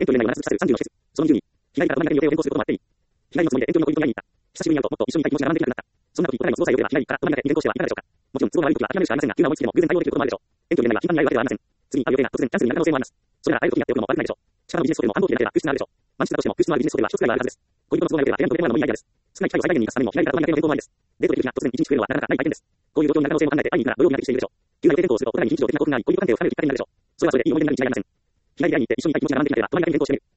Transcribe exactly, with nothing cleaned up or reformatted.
遠距離恋愛は話すさるさんじゅうの季節。そのにじゅうに、日帰りからたまにだけの予定を変更することもあっていい。日帰りのつもりで遠距離の恋人に会いに行った。久しぶりに会うともっと一緒にいたい気持ちが並んでいなくなった。そんな時、お互いの都合さえ良ければ日帰りからたまにだけ連行してはいかがでしょうか。もちろん都合が悪い時は諦めるしかありませんが、急な思いつきでも偶然対応できることもあるでしょう。遠距離恋愛は頻繁に会うわけではありません。次に会う予定が突然キャンセルになる可能性もあります。それなら会える時に会っておくのも悪くないでしょう。近場のビジネスホテルも繁忙期でなければ空室があるでしょう。満室だとしても空室のあるビジネスホテルは一つくらいはあるはずです。恋人の都合が良ければ部屋のどれもあるのもいいアイデアです。少ない機会を最大限に生かすためにも日帰りからたまにだけの変更もありです。デートできる日が突然一日増えるのはなかなかない体験です。こういう状況になる可能性も考えて会いに行くなら土曜日になってしているでしょう。急な予定変更をするとお互いに非日常的な興奮があり、恋人関係を深めるきっかけになるでしょう。それはそれでいい思い出になるに違いありません。日帰りで会いに行って一緒にいたい気持ちが並んでいなければ、隣だけ変更してみる。